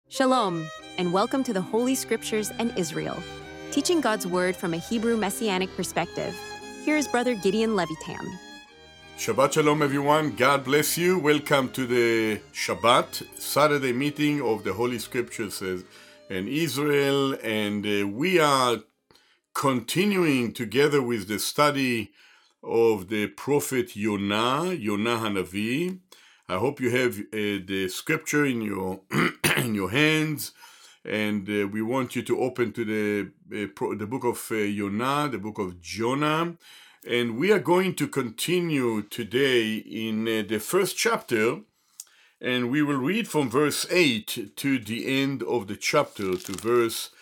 Shalom, and welcome to the Holy Scriptures and Israel, teaching God's Word from a Hebrew Messianic perspective. Here is Brother Gideon Levitam. Shabbat Shalom, everyone. God bless you. Welcome to the Shabbat, Saturday meeting of the Holy Scriptures in Israel. And we are continuing together with the study of the prophet Yonah Hanavi. I hope you have the scripture in your in your hands, and we want you to open to the book of Yonah, the book of Jonah, and we are going to continue today in the first chapter, and we will read from verse 8 to the end of the chapter, to verse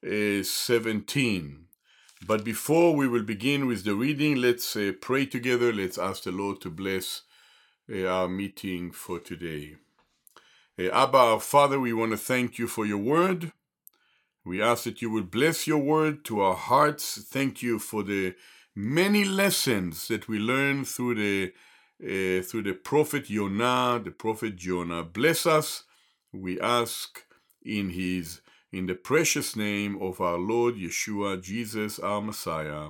17. But before we will begin with the reading, let's pray together. Let's ask the Lord to bless our meeting for today. Abba, our Father, we want to thank you for your word. We ask that you would bless your word to our hearts. Thank you for the many lessons that we learn through the prophet Yonah, the prophet Jonah. Bless us, we ask in the precious name of our Lord Yeshua, Jesus, our Messiah.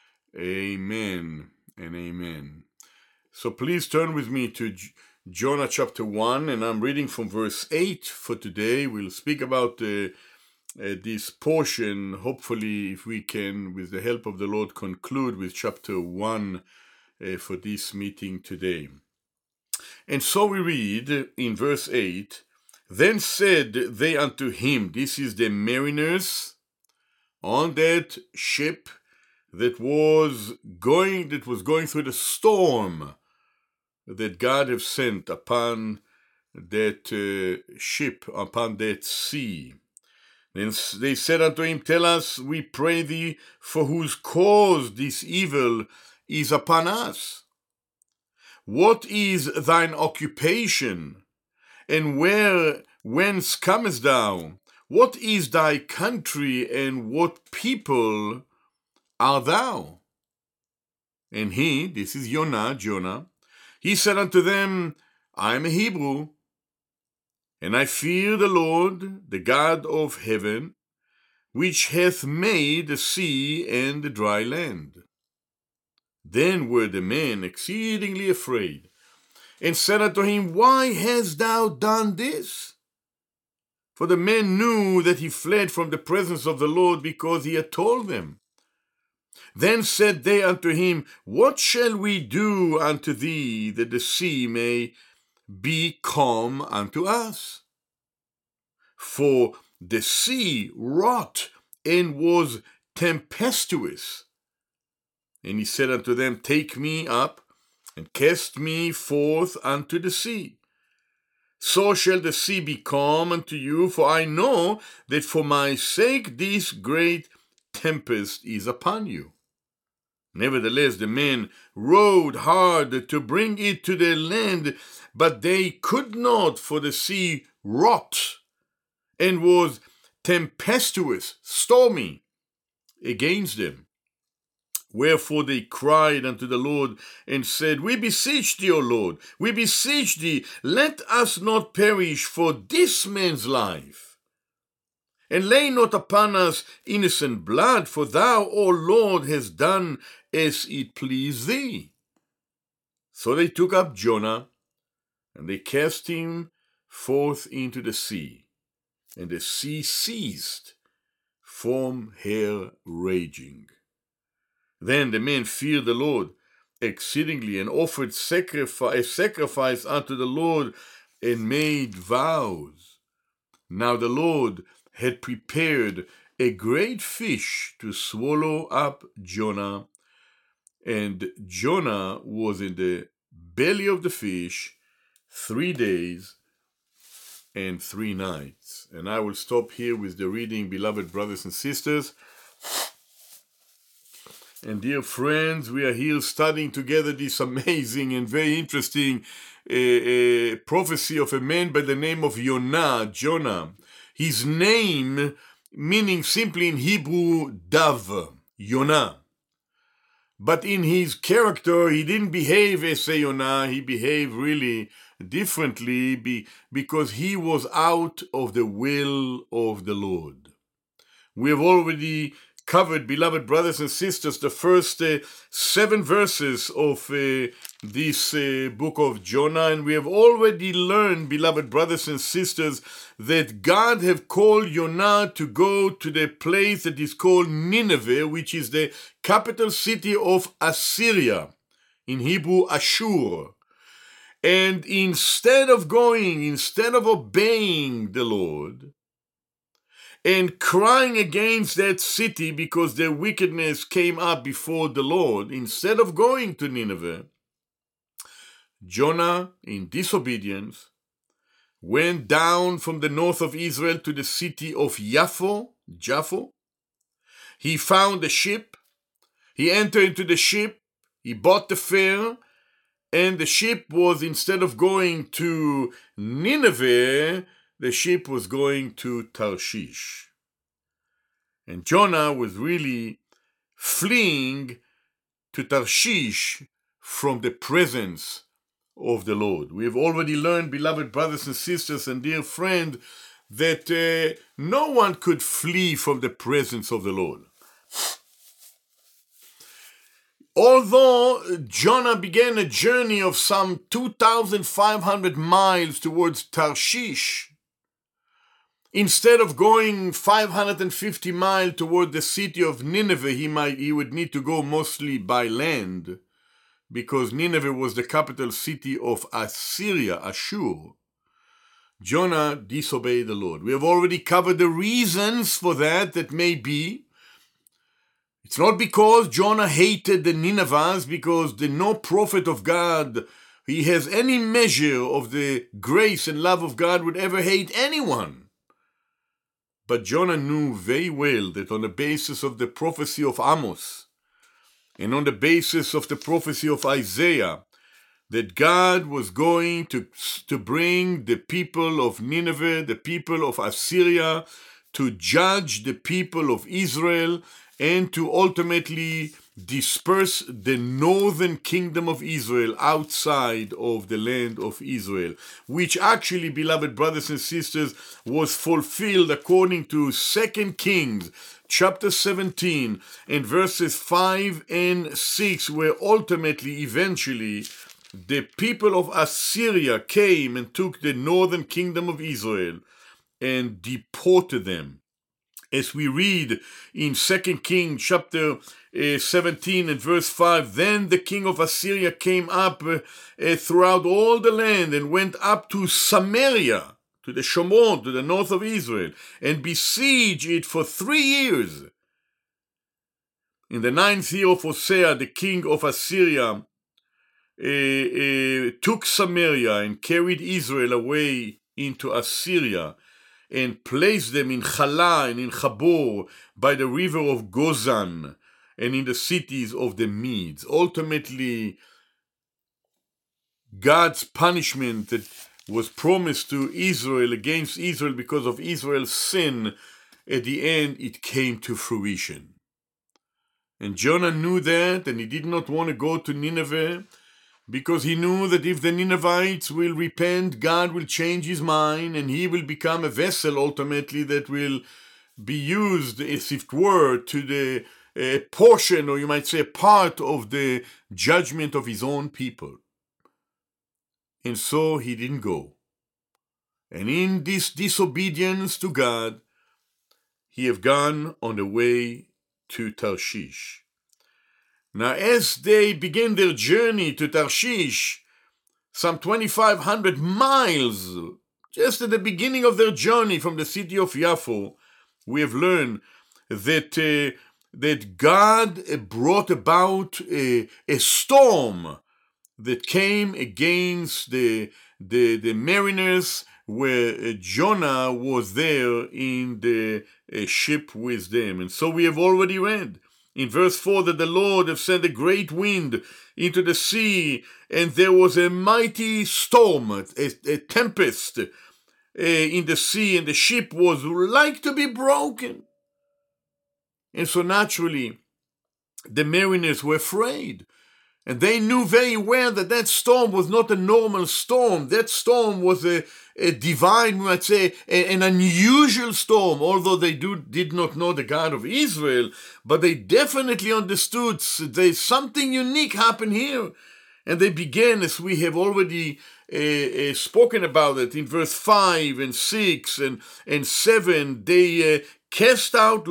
Amen and amen. So please turn with me to Jonah chapter 1, and I'm reading from verse 8 for today. We'll speak about this portion. Hopefully, if we can, with the help of the Lord, conclude with chapter 1 for this meeting today. And so we read in verse 8, "Then said they unto him," this is the mariners on that ship that was going through the storm that God have sent upon that ship, upon that sea. Then they said unto him, "Tell us, we pray thee, for whose cause this evil is upon us. What is thine occupation, and whence comest thou? What is thy country, and what people art thou?" And he, this is Jonah, he said unto them, "I am a Hebrew, and I fear the Lord, the God of heaven, which hath made the sea and the dry land." Then were the men exceedingly afraid, and said unto him, "Why hast thou done this?" For the men knew that he fled from the presence of the Lord, because he had told them. Then said they unto him, "What shall we do unto thee, that the sea may be calm unto us? For the sea wrought and was tempestuous." And he said unto them, "Take me up, and cast me forth unto the sea. So shall the sea be calm unto you, for I know that for my sake this great tempest is upon you." Nevertheless, the men rowed hard to bring it to the land, but they could not, for the sea wrought and was tempestuous, stormy against them. Wherefore they cried unto the Lord and said, "We beseech thee, O Lord, we beseech thee, let us not perish for this man's life. And lay not upon us innocent blood, for thou, O Lord, hast done as it pleased thee." So they took up Jonah, and they cast him forth into the sea, and the sea ceased from her raging. Then the men feared the Lord exceedingly, and offered sacrifice unto the Lord, and made vows. Now the Lord had prepared a great fish to swallow up Jonah, and Jonah was in the belly of the fish 3 days and 3 nights. And I will stop here with the reading, beloved brothers and sisters. And dear friends, we are here studying together this amazing and very interesting prophecy of a man by the name of Jonah. His name meaning simply in Hebrew, Dav, Yonah. But in his character, he didn't behave as Yonah. He behaved really differently because he was out of the will of the Lord. We have already covered, beloved brothers and sisters, the first 7 verses of this book of Jonah, and we have already learned, beloved brothers and sisters, that God have called Jonah to go to the place that is called Nineveh, which is the capital city of Assyria, in Hebrew Ashur. And instead of obeying the Lord, and crying against that city because their wickedness came up before the Lord, instead of going to Nineveh, Jonah, in disobedience, went down from the north of Israel to the city of Jaffo. He found a ship. He entered into the ship. He bought the fare. And the ship was, instead of going to Nineveh, the ship was going to Tarshish. And Jonah was really fleeing to Tarshish from the presence of the Lord. We have already learned, beloved brothers and sisters and dear friend, that no one could flee from the presence of the Lord. Although Jonah began a journey of some 2,500 miles towards Tarshish, instead of going 550 miles toward the city of Nineveh, he would need to go mostly by land, because Nineveh was the capital city of Assyria, Ashur. Jonah disobeyed the Lord. We have already covered the reasons for that may be. It's not because Jonah hated the Ninevites, because no prophet of God, he has any measure of the grace and love of God, would ever hate anyone. But Jonah knew very well that on the basis of the prophecy of Amos and on the basis of the prophecy of Isaiah, that God was going to bring the people of Nineveh, the people of Assyria, to judge the people of Israel and to ultimately disperse the northern kingdom of Israel outside of the land of Israel, which actually, beloved brothers and sisters, was fulfilled according to 2 Kings chapter 17 and verses 5 and 6, where ultimately, eventually, the people of Assyria came and took the northern kingdom of Israel and deported them. As we read in 2 Kings chapter 17 and verse 5, then the king of Assyria came up throughout all the land and went up to Samaria, to the Shomron, to the north of Israel, and besieged it for 3 years. In the 9th year of Hosea, the king of Assyria took Samaria and carried Israel away into Assyria and placed them in Chala and in Chabor by the river of Gozan and in the cities of the Medes. Ultimately, God's punishment that was promised to Israel against Israel because of Israel's sin, at the end it came to fruition. And Jonah knew that, and he did not want to go to Nineveh, because he knew that if the Ninevites will repent, God will change his mind, and he will become a vessel ultimately that will be used, as it were, to the portion, or you might say part of the judgment of his own people. And so he didn't go. And in this disobedience to God, he have gone on the way to Tarshish. Now, as they begin their journey to Tarshish, some 2,500 miles, just at the beginning of their journey from the city of Jaffo, we have learned that God brought about a storm that came against the mariners, where Jonah was there in the ship with them. And so we have already read in verse 4 that the Lord have sent a great wind into the sea, and there was a mighty storm, a tempest in the sea, and the ship was like to be broken. And so naturally, the mariners were afraid. And they knew very well that that storm was not a normal storm. That storm was a divine, we might say, an unusual storm, although they did not know the God of Israel, but they definitely understood there's something unique happened here. And they began, as we have already spoken about it, in verse 5 and 6 and 7, they forced all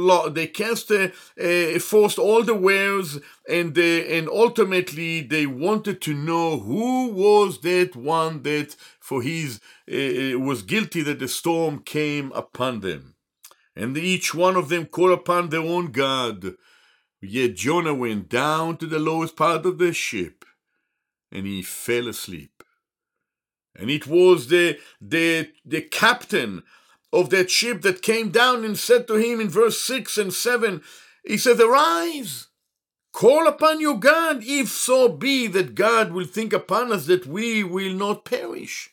the wares, and ultimately they wanted to know who was that one that for his was guilty that the storm came upon them. And each one of them called upon their own God. Yet Jonah went down to the lowest part of the ship, and he fell asleep. And it was the captain of that ship that came down and said to him in verse 6 and 7, he said, "Arise, call upon your God, if so be that God will think upon us that we will not perish."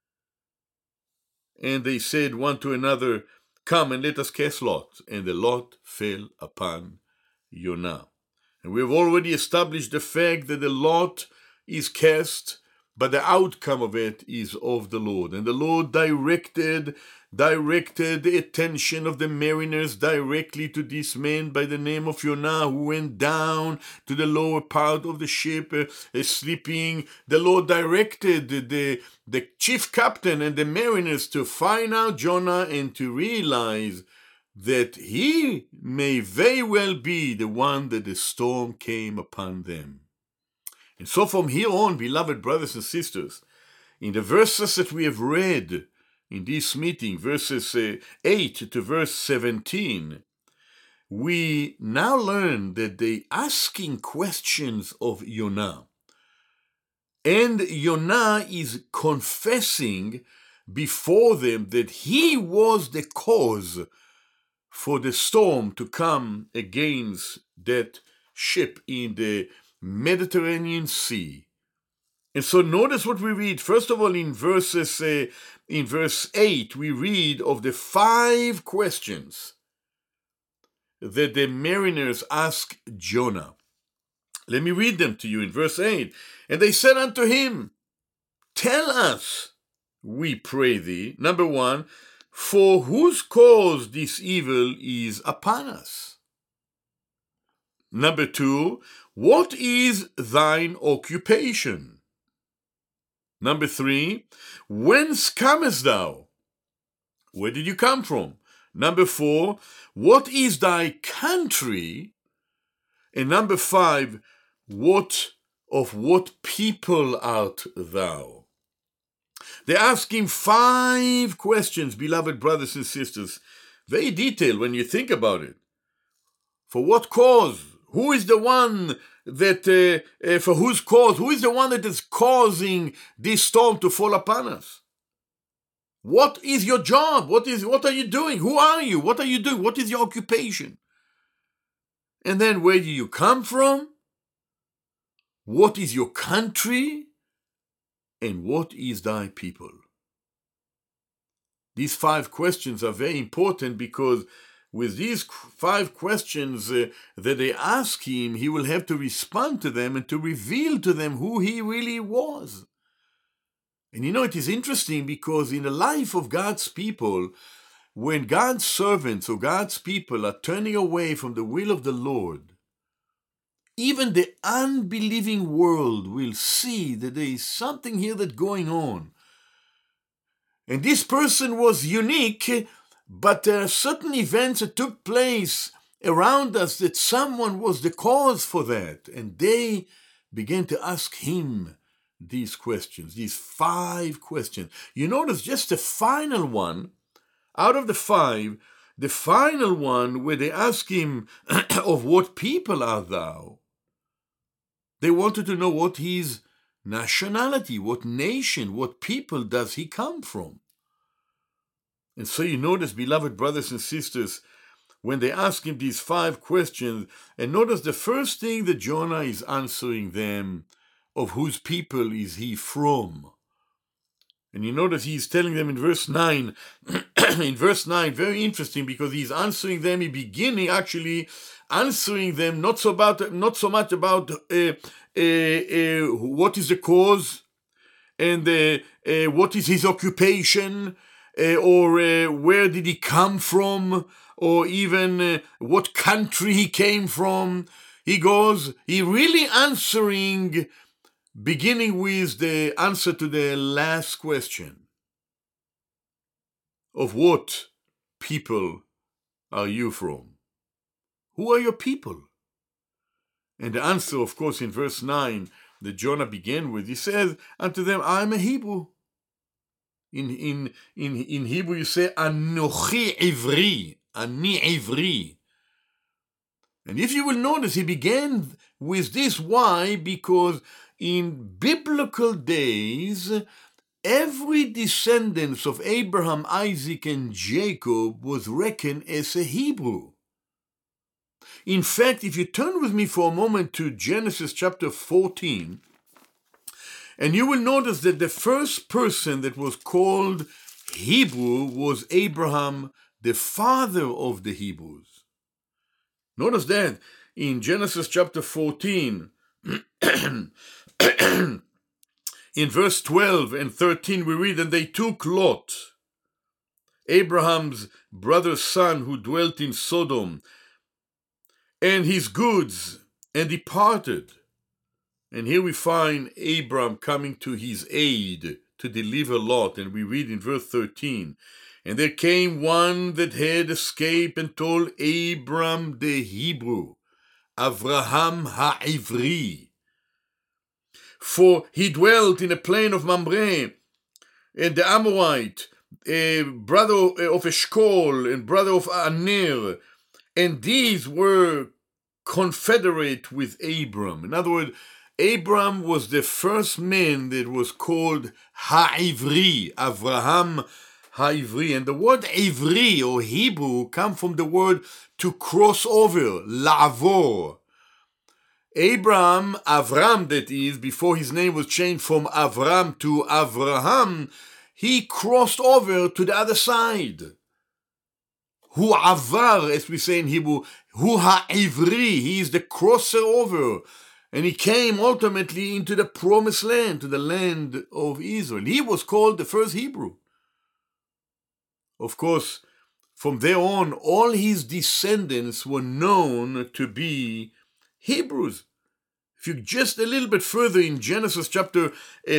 And they said one to another, "Come and let us cast lots." And the lot fell upon Jonah. And we have already established the fact that the lot is cast, but the outcome of it is of the Lord. And the Lord directed the attention of the mariners directly to this man by the name of Jonah, who went down to the lower part of the ship, sleeping. The Lord directed the chief captain and the mariners to find out Jonah and to realize that he may very well be the one that the storm came upon them. And so from here on, beloved brothers and sisters, in the verses that we have read in this meeting, verses 8 to verse 17, we now learn that they asking questions of Jonah. And Jonah is confessing before them that he was the cause for the storm to come against that ship in the Mediterranean Sea. And so notice what we read. First of all, in verse 8, we read of the 5 questions that the mariners asked Jonah. Let me read them to you in verse 8. And they said unto him, "Tell us, we pray thee," number 1, "for whose cause this evil is upon us?" Number 2, "What is thine occupation?" Number 3, "Whence comest thou?" Where did you come from? Number 4, "What is thy country?" And number 5, of what people art thou? They're asking 5 questions, beloved brothers and sisters. Very detailed when you think about it. For what cause? Who is the one that, for whose cause? Who is the one that is causing this storm to fall upon us? What is your job? What are you doing? Who are you? What are you doing? What is your occupation? And then where do you come from? What is your country? And what is thy people? These 5 questions are very important because with these 5 questions that they ask him, he will have to respond to them and to reveal to them who he really was. And you know, it is interesting because in the life of God's people, when God's servants or God's people are turning away from the will of the Lord, even the unbelieving world will see that there is something here that's going on. And this person was unique, but there are certain events that took place around us that someone was the cause for that. And they began to ask him these questions, these 5 questions. You notice just the final one, out of the 5, the final one where they ask him, "Of what people art thou?" They wanted to know what his nationality, what nation, what people does he come from. And so you notice, beloved brothers and sisters, when they ask him these 5 questions, and notice the first thing that Jonah is answering them, of whose people is he from? And you notice he's telling them in verse 9, in verse 9, very interesting, because he's answering them, he's beginning actually answering them not so much about what is the cause and what is his occupation, or where did he come from, or even what country he came from. He really answering, beginning with the answer to the last question of what people are you from? Who are your people? And the answer, of course, in verse 9 that Jonah began with, he says unto them, I am a Hebrew. In Hebrew you say, Anochi Ivri, Ani Ivri. And if you will notice, he began with this. Why? Because in biblical days, every descendant of Abraham, Isaac, and Jacob was reckoned as a Hebrew. In fact, if you turn with me for a moment to Genesis chapter 14, and you will notice that the first person that was called Hebrew was Abraham, the father of the Hebrews. Notice that in Genesis chapter 14, in verse 12 and 13, we read, and they took Lot, Abraham's brother's son, who dwelt in Sodom, and his goods, and departed. And here we find Abram coming to his aid to deliver Lot, and we read in verse 13, and there came one that had escaped and told Abram the Hebrew, Avraham ha'Ivri, for he dwelt in the plain of Mamre, and the Amorite, brother of Eshcol and brother of Aner, and these were confederate with Abram. In other words, Abram was the first man that was called ha'Ivri, Avraham ha'Ivri. And the word Ivri or Hebrew comes from the word to cross over, la'avor. Avram that is, before his name was changed from Avram to Avraham, he crossed over to the other side. Hu avar, as we say in Hebrew, hu ha'Ivri, he is the crosser over. And he came ultimately into the promised land, to the land of Israel. He was called the first Hebrew. Of course, from there on, all his descendants were known to be Hebrews. If you just a little bit further in Genesis chapter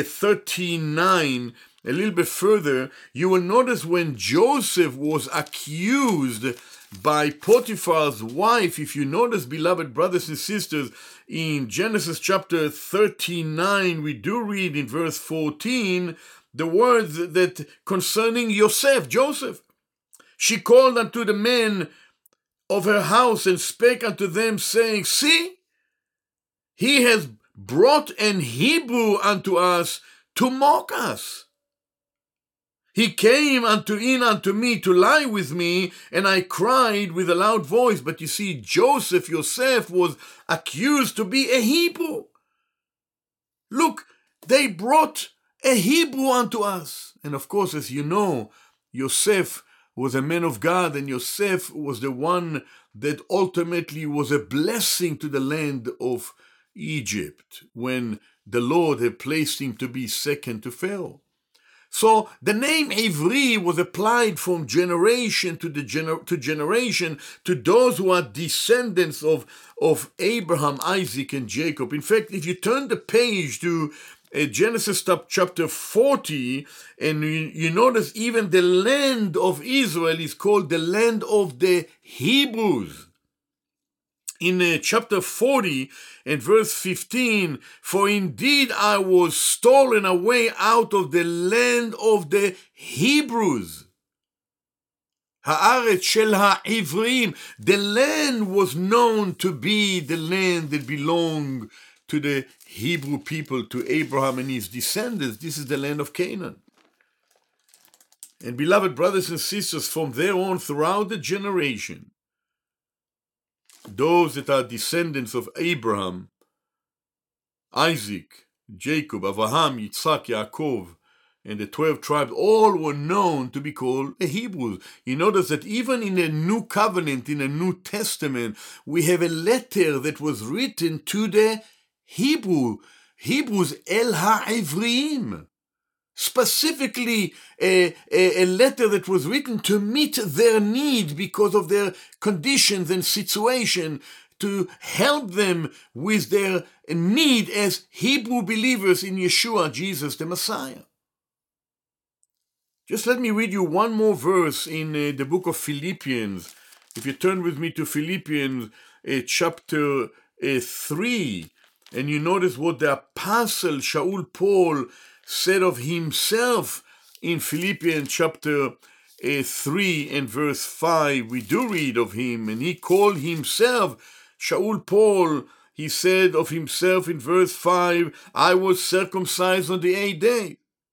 39, a little bit further, you will notice when Joseph was accused by Potiphar's wife, if you notice, beloved brothers and sisters, in Genesis chapter 39, we do read in verse 14 the words that concerning Joseph. She called unto the men of her house and spake unto them, saying, see, he has brought an Hebrew unto us to mock us. He came in unto me to lie with me, and I cried with a loud voice. But you see, Joseph was accused to be a Hebrew. Look, they brought a Hebrew unto us. And of course, as you know, Joseph was a man of God, and Joseph was the one that ultimately was a blessing to the land of Egypt when the Lord had placed him to be second to Pharaoh. So the name Ivri was applied from generation to generation to those who are descendants of Abraham, Isaac, and Jacob. In fact, if you turn the page to Genesis chapter 40, and you notice even the land of Israel is called the land of the Hebrews. In chapter 40 and verse 15, for indeed I was stolen away out of the land of the Hebrews. Haaretz shel ha'ivrim. The land was known to be the land that belonged to the Hebrew people, to Abraham and his descendants. This is the land of Canaan. And beloved brothers and sisters, from there on throughout the generation, those that are descendants of Abraham, Isaac, Jacob, Avraham, Yitzhak, Yaakov, and the 12 tribes all were known to be called Hebrews. You notice that even in the New Covenant, in the New Testament, we have a letter that was written to the Hebrews, El HaEvrim. Specifically, a letter that was written to meet their need because of their conditions and situation, to help them with their need as Hebrew believers in Yeshua, Jesus the Messiah. Just let me read you one more verse in the book of Philippians. If you turn with me to Philippians chapter 3, and you notice what the apostle Shaul Paul said of himself in Philippians chapter 3 and verse 5, we do read of him, and he called himself, Shaul Paul, he said of himself in verse 5, I was circumcised on the 8th day.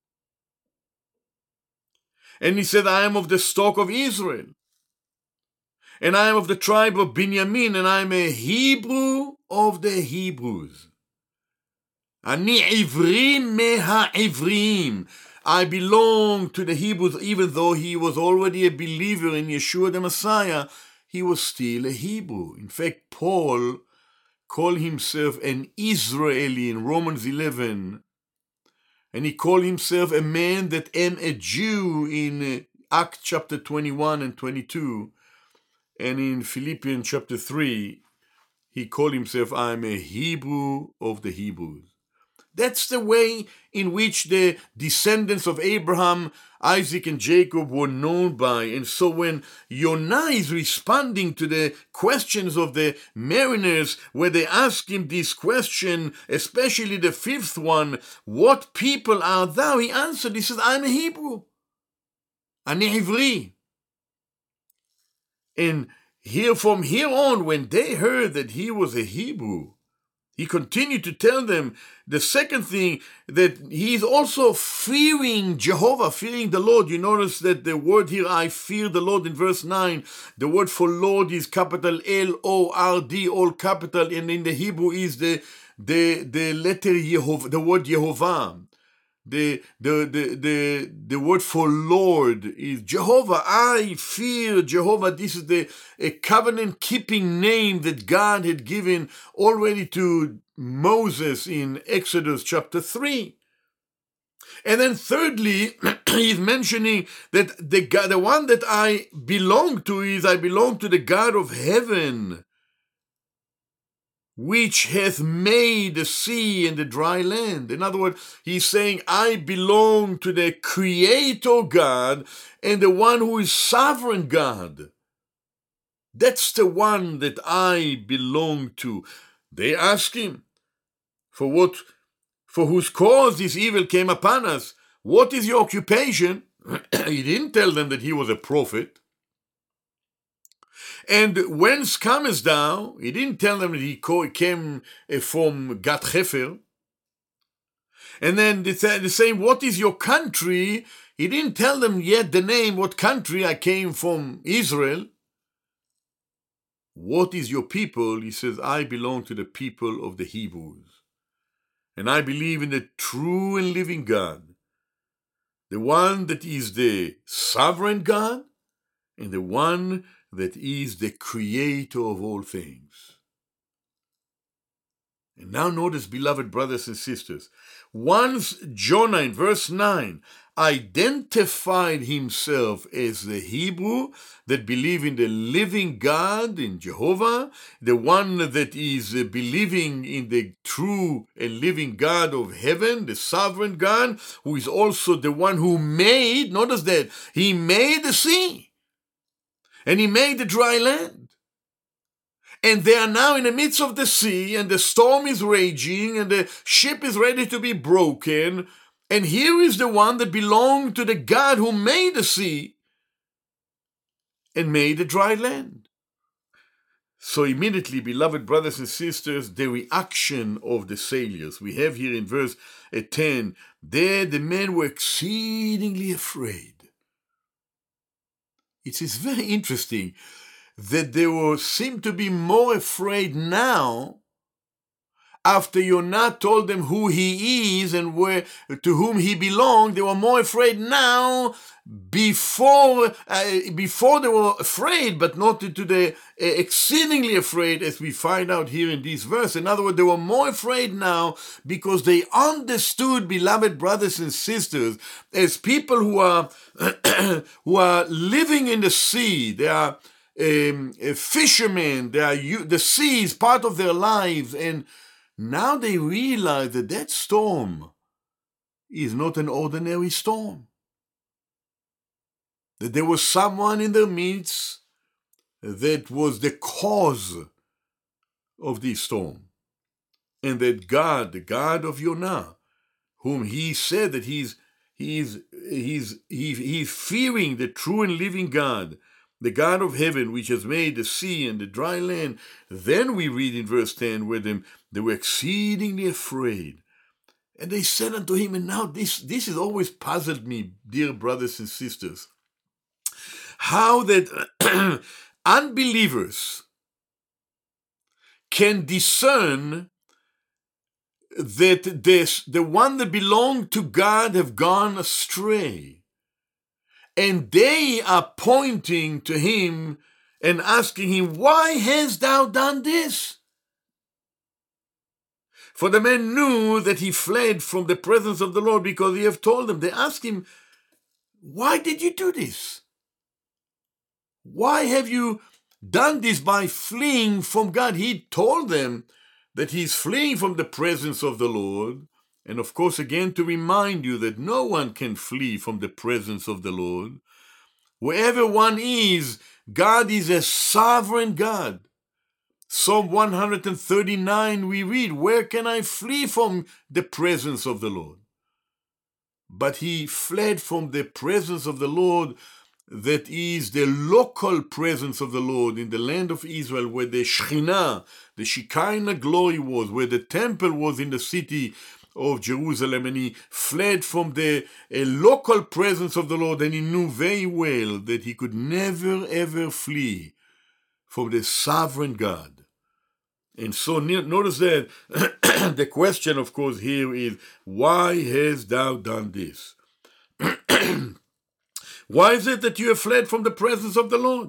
And he said, I am of the stock of Israel, and I am of the tribe of Binyamin, and I am a Hebrew of the Hebrews. Ani Ivri meha Ivrim. I belong to the Hebrews. Even though he was already a believer in Yeshua the Messiah, he was still a Hebrew. In fact, Paul called himself an Israeli in Romans 11, and he called himself a man that am a Jew in Acts chapter 21 and 22. And in Philippians chapter 3, he called himself, I am a Hebrew of the Hebrews. That's the way in which the descendants of Abraham, Isaac, and Jacob were known by. And so when Yonah is responding to the questions of the mariners, where they ask him this question, especially the fifth one, what people art thou? He answered, he says, I'm a Hebrew. Ani Ivri. And from here on, when they heard that he was a Hebrew, he continued to tell them the second thing, that he is also fearing Jehovah, fearing the Lord. You notice that the word here, I fear the Lord, in verse 9, the word for Lord is capital L-O-R-D, all capital, and in the Hebrew is the letter Yehovah, the word Yehovah. The word for Lord is Jehovah. I fear Jehovah. This is a covenant-keeping name that God had given already to Moses in Exodus chapter 3. And then thirdly, he's mentioning that the one that I belong to is, I belong to the God of heaven, which hath made the sea and the dry land. In other words, he's saying, I belong to the Creator God and the one who is sovereign God. That's the one that I belong to. They ask him, for whose cause this evil came upon us? What is your occupation? He didn't tell them that he was a prophet. And whence comest thou? He didn't tell them that he came from Gat Hefer. And then they say, what is your country? He didn't tell them yet the name, what country. I came from Israel. What is your people? He says, I belong to the people of the Hebrews. And I believe in the true and living God, the one that is the sovereign God, and the one that is the creator of all things. And now notice, beloved brothers and sisters, once Jonah in verse 9 identified himself as the Hebrew that believe in the living God, in Jehovah, the one that is believing in the true and living God of heaven, the sovereign God, who is also the one who made, notice that, he made the sea. And he made the dry land. And they are now in the midst of the sea, and the storm is raging, and the ship is ready to be broken. And here is the one that belonged to the God who made the sea and made the dry land. So immediately, beloved brothers and sisters, the reaction of the sailors. We have here in verse 10, there the men were exceedingly afraid. It is very interesting that they seem to be more afraid now after Yonah told them who he is and to whom he belonged, they were more afraid now. Before they were afraid, but not to the exceedingly afraid, as we find out here in this verse. In other words, they were more afraid now because they understood, beloved brothers and sisters, as people who are who are living in the sea. They are fishermen. The sea is part of their lives, and now they realize that storm is not an ordinary storm. That there was someone in their midst that was the cause of this storm. And that God, the God of Yonah, whom he said that he's fearing the true and living God, the God of heaven, which has made the sea and the dry land. Then we read in verse 10 where they were exceedingly afraid. And they said unto him, and now this has always puzzled me, dear brothers and sisters, how that unbelievers can discern that the one that belonged to God have gone astray. And they are pointing to him and asking him, why hast thou done this? For the man knew that he fled from the presence of the Lord because he have told them. They asked him, why did you do this? Why have you done this by fleeing from God? He told them that he's fleeing from the presence of the Lord. And of course, again, to remind you that no one can flee from the presence of the Lord. Wherever one is, God is a sovereign God. Psalm 139 we read, where can I flee from the presence of the Lord? But he fled from the presence of the Lord, that is the local presence of the Lord in the land of Israel, where the Shekhinah, the Shekinah glory was, where the temple was in the city of Jerusalem, and he fled from the local presence of the Lord, and he knew very well that he could never ever flee from the sovereign God. And so notice that the question, of course, here is, why hast thou done this? Why is it that you have fled from the presence of the Lord?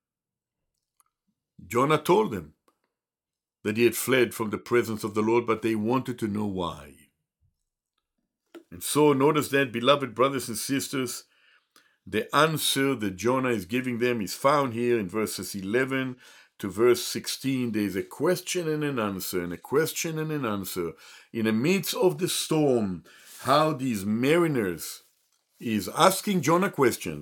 Jonah told them that he had fled from the presence of the Lord, but they wanted to know why. And so notice that, beloved brothers and sisters, the answer that Jonah is giving them is found here in verses 11 to verse 16. There is a question and an answer, and a question and an answer. In the midst of the storm, how these mariners is asking Jonah questions,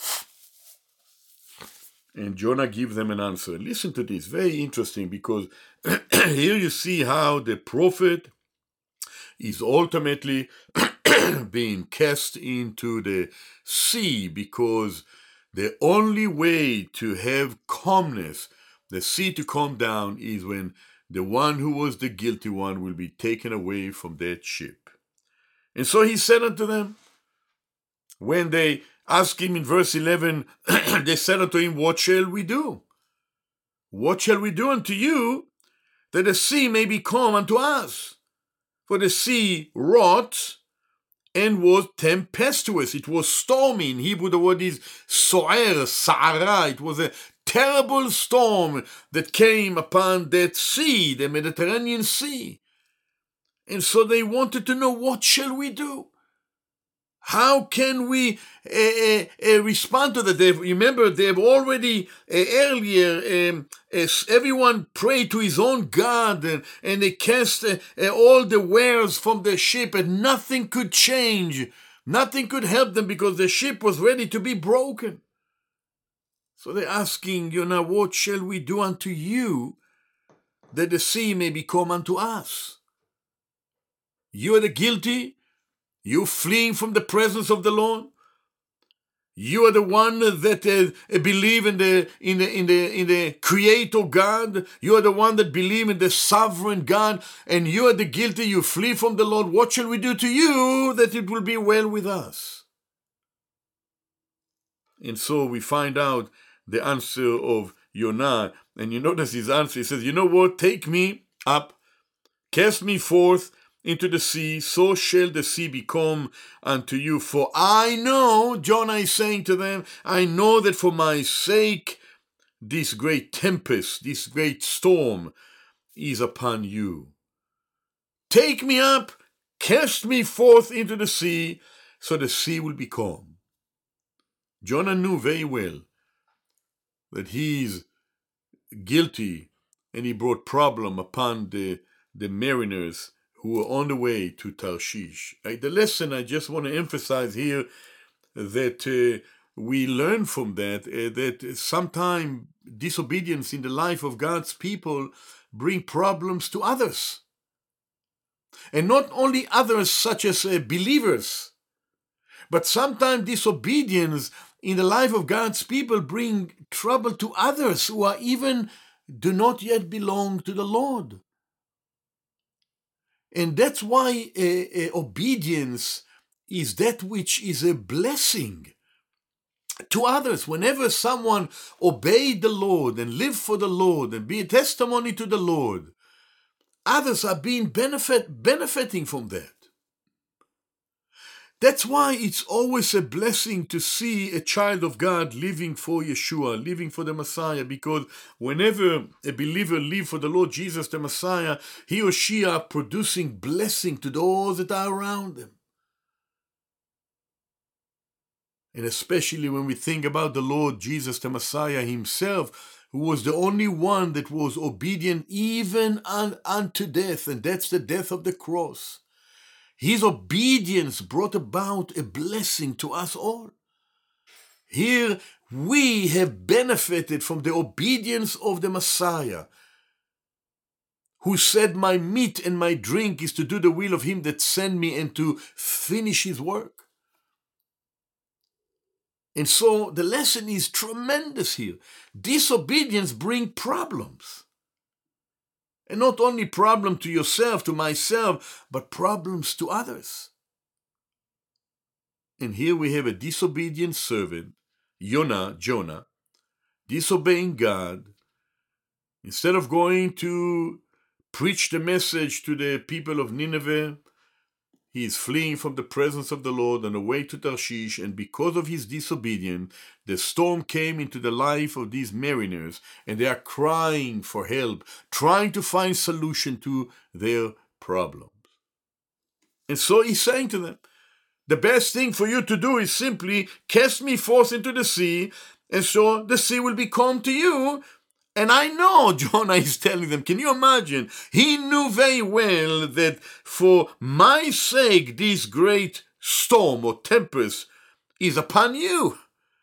and Jonah gives them an answer. Listen to this, very interesting, because here you see how the prophet is ultimately being cast into the sea, because the only way to have calmness, the sea to calm down, is when the one who was the guilty one will be taken away from that ship. And so he said unto them, when they asked him in verse 11, they said unto him, what shall we do? What shall we do unto you, that the sea may be calm unto us? For the sea wrought and was tempestuous. It was stormy. In Hebrew, the word is so'er, sa'ara. It was a terrible storm that came upon that sea, the Mediterranean Sea. And so they wanted to know, what shall we do? How can we respond to that? Remember, they have already earlier, everyone prayed to his own God, and they cast all the wares from the ship, and nothing could change. Nothing could help them because the ship was ready to be broken. So they're asking, what shall we do unto you, that the sea may be calm unto us? You are the guilty. You fleeing from the presence of the Lord. You are the one that believe in the Creator God. You are the one that believe in the sovereign God, and you are the guilty. You flee from the Lord. What shall we do to you that it will be well with us? And so we find out the answer of Yonah, and you notice his answer. He says, you know what? Take me up Cast me forth into the sea, so shall the sea become unto you. For I know, Jonah is saying to them, I know that for my sake this great tempest, this great storm is upon you. Take me up, cast me forth into the sea, so the sea will be calm. Jonah knew very well that he is guilty, and he brought problem upon the mariners who were on the way to Tarshish. The lesson I just want to emphasize here that we learn from that sometimes disobedience in the life of God's people bring problems to others. And not only others such as believers, but sometimes disobedience in the life of God's people bring trouble to others who are even do not yet belong to the Lord. And that's why obedience is that which is a blessing to others. Whenever someone obeyed the Lord and lived for the Lord and be a testimony to the Lord, others are being benefiting from that. That's why it's always a blessing to see a child of God living for Yeshua, living for the Messiah, because whenever a believer lives for the Lord Jesus the Messiah, he or she are producing blessing to those that are around them. And especially when we think about the Lord Jesus the Messiah himself, who was the only one that was obedient even unto death, and that's the death of the cross. His obedience brought about a blessing to us all. Here we have benefited from the obedience of the Messiah, who said, my meat and my drink is to do the will of him that sent me and to finish his work. And so the lesson is tremendous here. Disobedience brings problems. And not only problem to yourself, to myself, but problems to others. And here we have a disobedient servant, Jonah, disobeying God. Instead of going to preach the message to the people of Nineveh, he is fleeing from the presence of the Lord on the way to Tarshish, and because of his disobedience, the storm came into the life of these mariners, and they are crying for help, trying to find solution to their problems. And so he's saying to them, the best thing for you to do is simply cast me forth into the sea, and so the sea will be calm to you. And I know, Jonah is telling them, can you imagine? He knew very well that for my sake, this great storm or tempest is upon you.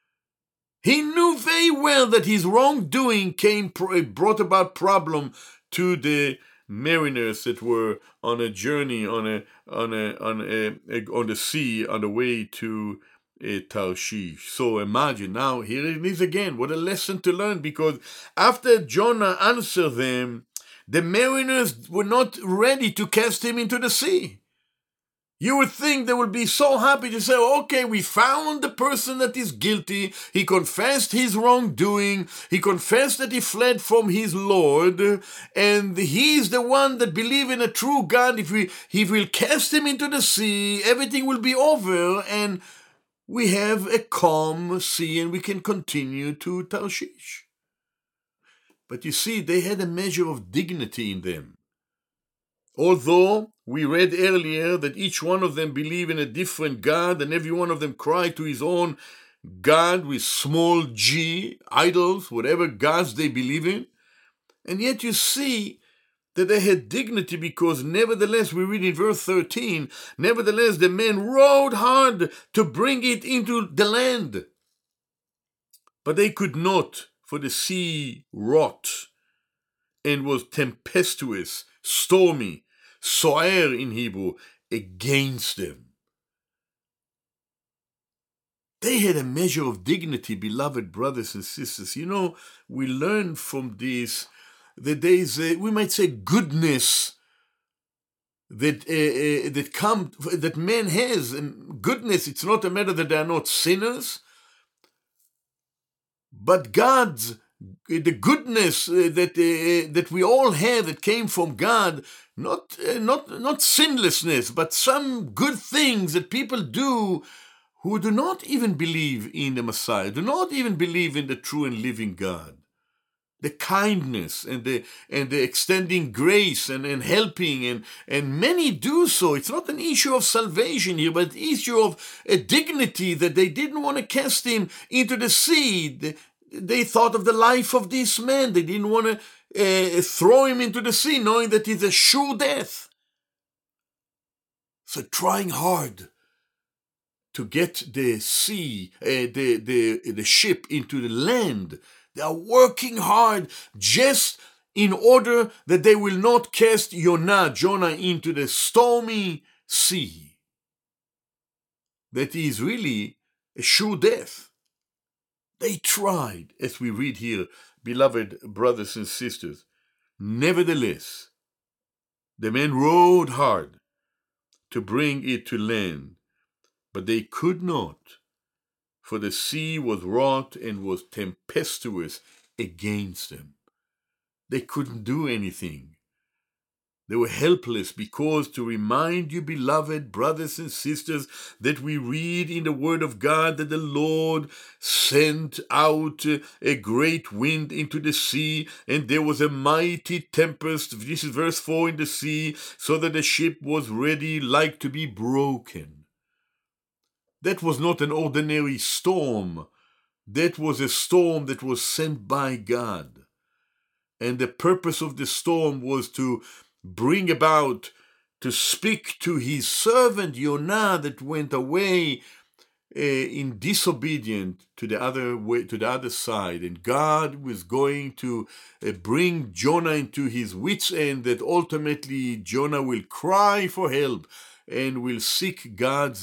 He knew very well that his wrongdoing brought about problem to the mariners that were on a journey on the sea on the way to Tarshish. So imagine now, here it is again. What a lesson to learn, because after Jonah answered them, the mariners were not ready to cast him into the sea. You would think they would be so happy to say, okay, we found the person that is guilty. He confessed his wrongdoing. He confessed that he fled from his Lord. And he's the one that believes in a true God. If he will cast him into the sea, everything will be over. And we have a calm sea and we can continue to Tarshish. But you see, they had a measure of dignity in them. Although we read earlier that each one of them believed in a different God and every one of them cried to his own God with small g, idols, whatever gods they believe in. And yet you see that they had dignity, because nevertheless, we read in verse 13, nevertheless the men rowed hard to bring it into the land. But they could not, for the sea wrought and was tempestuous, stormy, soer in Hebrew, against them. They had a measure of dignity, beloved brothers and sisters. You know, we learn from this that there is, we might say, goodness that man has. And goodness, it's not a matter that they are not sinners, but God's goodness that we all have that came from God, not sinlessness, but some good things that people do who do not even believe in the Messiah, do not even believe in the true and living God. The kindness and the extending grace and helping, and many do so. It's not an issue of salvation here, but an issue of a dignity that they didn't want to cast him into the sea. They thought of the life of this man. They didn't want to throw him into the sea, knowing that it's a sure death. So trying hard to get the sea, the ship into the land. They are working hard just in order that they will not cast Jonah into the stormy sea. That is really a sure death. They tried, as we read here, beloved brothers and sisters. Nevertheless, the men rowed hard to bring it to land, but they could not, for the sea was wrought and was tempestuous against them. They couldn't do anything. They were helpless, because to remind you, beloved brothers and sisters, that we read in the Word of God that the Lord sent out a great wind into the sea, and there was a mighty tempest, this is verse 4, in the sea, so that the ship was ready like to be broken. That was not an ordinary storm. That was a storm that was sent by God. And the purpose of the storm was to bring about, to speak to his servant Jonah that went away in disobedience to the other side. And God was going to bring Jonah into his wits' end, that ultimately Jonah will cry for help and will seek God's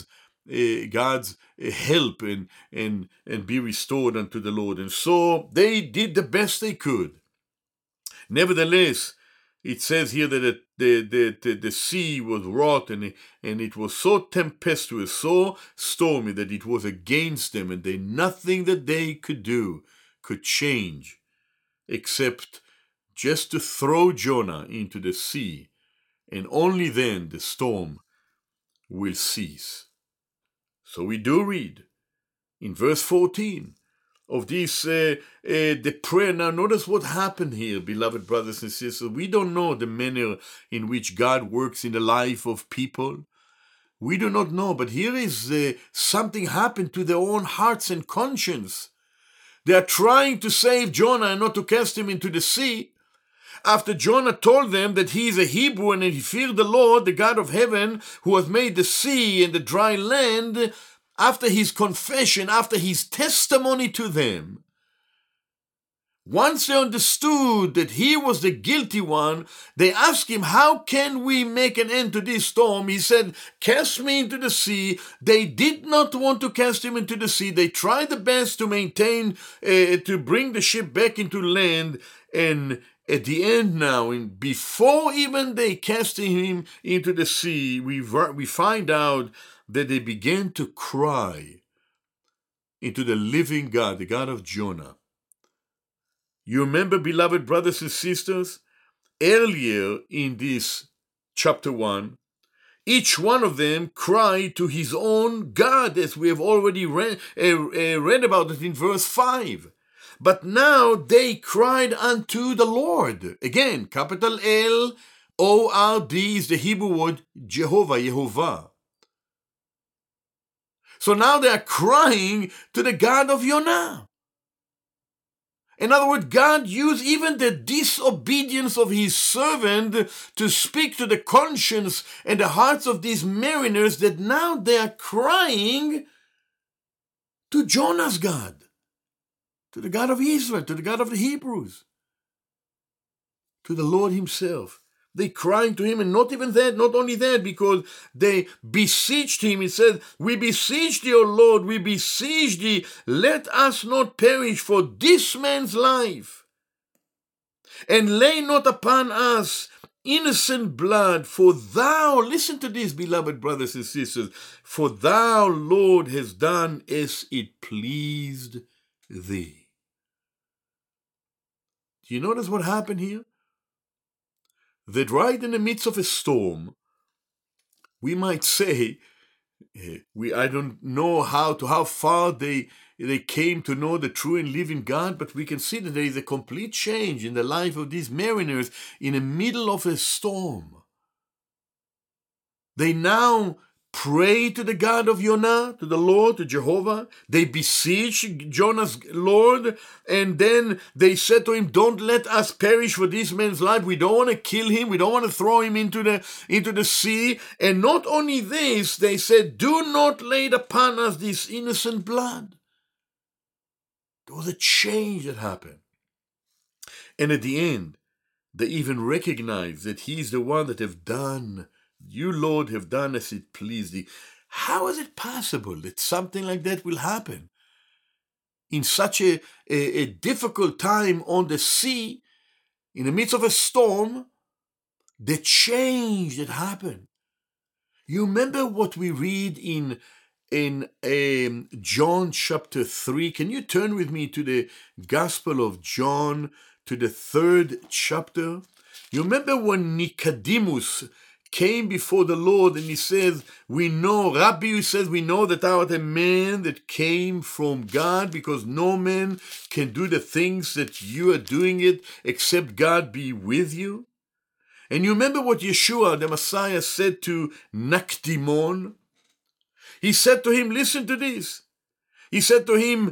help and be restored unto the Lord. And so they did the best they could. Nevertheless, it says here that the sea was wrought and it was so tempestuous, so stormy, that it was against them, and nothing that they could do could change except just to throw Jonah into the sea, and only then the storm will cease. So we do read in verse 14 of this, the prayer. Now notice what happened here, beloved brothers and sisters. We don't know the manner in which God works in the life of people. We do not know, but here is something happened to their own hearts and conscience. They are trying to save Jonah and not to cast him into the sea. After Jonah told them that he is a Hebrew and he feared the Lord, the God of heaven, who has made the sea and the dry land, after his confession, after his testimony to them, once they understood that he was the guilty one, they asked him, how can we make an end to this storm? He said, cast me into the sea. They did not want to cast him into the sea. They tried the best to maintain, to bring the ship back into land, and at the end now, and before even they cast him into the sea, we find out that they began to cry into the living God, the God of Jonah. You remember, beloved brothers and sisters, earlier in this chapter 1, each one of them cried to his own God, as we have already read about it in verse 5. But now they cried unto the Lord. Again, capital L-O-R-D is the Hebrew word Jehovah. So now they are crying to the God of Jonah. In other words, God used even the disobedience of his servant to speak to the conscience and the hearts of these mariners, that now they are crying to Jonah's God, to the God of Israel, to the God of the Hebrews, to the Lord himself. They crying to him, and not only that, because they beseeched him. He said, we beseech thee, O Lord, we beseech thee, let us not perish for this man's life, and lay not upon us innocent blood, for thou, listen to this, beloved brothers and sisters, for thou, Lord, hast done as it pleased thee. Do you notice what happened here? That right in the midst of a storm, we might say, I don't know how far they came to know the true and living God, but we can see that there is a complete change in the life of these mariners in the middle of a storm. They now pray to the God of Jonah, to the Lord, to Jehovah. They beseech Jonah's Lord, and then they said to him, don't let us perish for this man's life. We don't want to kill him. We don't want to throw him into the sea. And not only this, they said, do not lay upon us this innocent blood. There was a change that happened. And at the end, they even recognized that he is the one that have done. You, Lord, have done as it pleased thee. How is it possible that something like that will happen? In such a difficult time on the sea, in the midst of a storm, the change that happened. You remember what we read in John chapter 3? Can you turn with me to the Gospel of John, to the 3rd chapter? You remember when Nicodemus came before the Lord and he says, we know, Rabbi, he says, we know that thou art a man that came from God, because no man can do the things that you are doing it except God be with you. And you remember what Yeshua, the Messiah, said to Nakdimon? He said to him, listen to this. He said to him,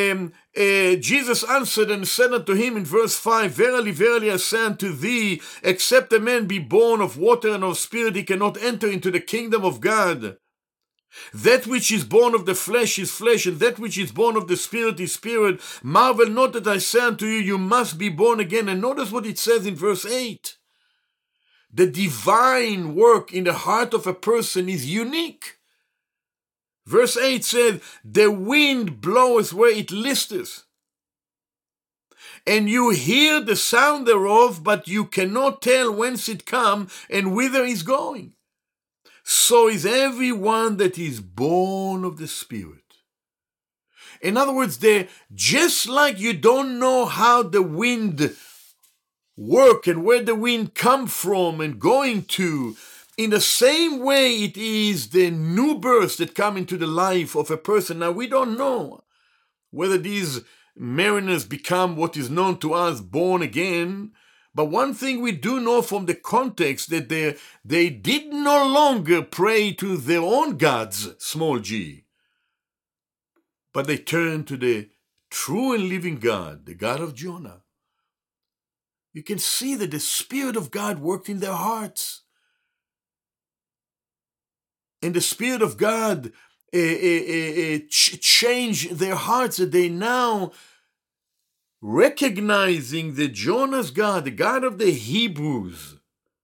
Jesus answered and said unto him in verse 5, verily, verily, I say unto thee, except a man be born of water and of spirit, he cannot enter into the kingdom of God. That which is born of the flesh is flesh, and that which is born of the spirit is spirit. Marvel not that I say unto you, you must be born again. And notice what it says in verse 8. The divine work in the heart of a person is unique. Verse 8 said, the wind bloweth where it listeth, and you hear the sound thereof, but you cannot tell whence it come and whither it is going. So is everyone that is born of the Spirit. In other words, just like you don't know how the wind work and where the wind come from and going to, in the same way it is the new birth that come into the life of a person. Now, we don't know whether these mariners become what is known to us born again, but one thing we do know from the context that they did no longer pray to their own gods, small g, but they turned to the true and living God, the God of Jonah. You can see that the Spirit of God worked in their hearts. And the Spirit of God changed their hearts, that they now recognizing that Jonah's God, the God of the Hebrews,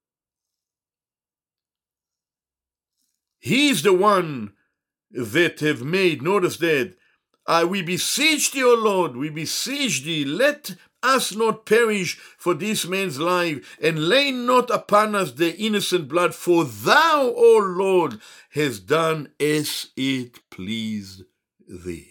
He's the one that have made, notice that, we beseech thee, O Lord, we beseech thee, let us not perish for this man's life, and lay not upon us the innocent blood, for thou, O Lord, hast done as it pleased thee.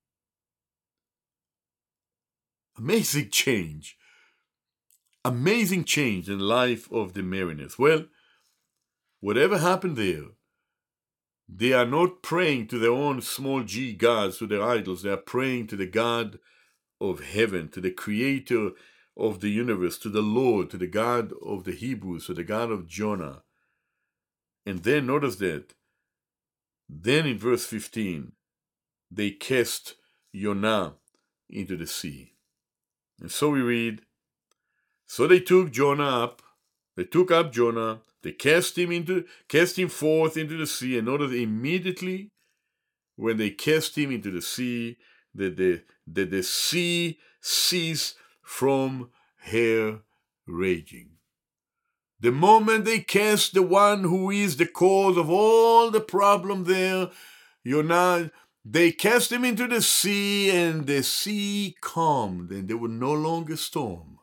Amazing change. Amazing change in the life of the mariners. Well, whatever happened there, they are not praying to their own small g gods, to their idols. They are praying to the God of heaven, to the creator of the universe, to the Lord, to the God of the Hebrews, to the God of Jonah. And then notice that. Then in verse 15, they cast Jonah into the sea. And so we read, so they took Jonah up, they took up Jonah, they cast him forth into the sea, and notice immediately when they cast him into the sea, that the sea ceased from her raging. The moment they cast the one who is the cause of all the problem there, they cast him into the sea, and the sea calmed, and there was no longer storm.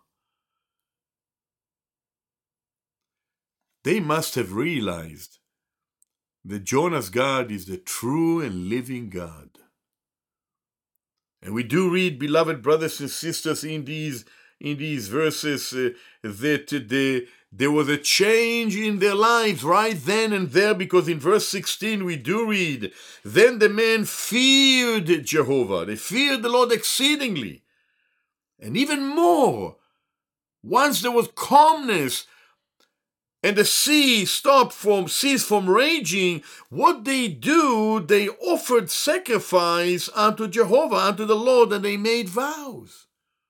They must have realized that Jonah's God is the true and living God. And we do read, beloved brothers and sisters, in these in these verses that there was a change in their lives right then and there, because in verse 16 we do read, then the men feared Jehovah. They feared the Lord exceedingly. And even more, once there was calmness and the sea ceased from raging, what they do, they offered sacrifice unto Jehovah, unto the Lord, and they made vows.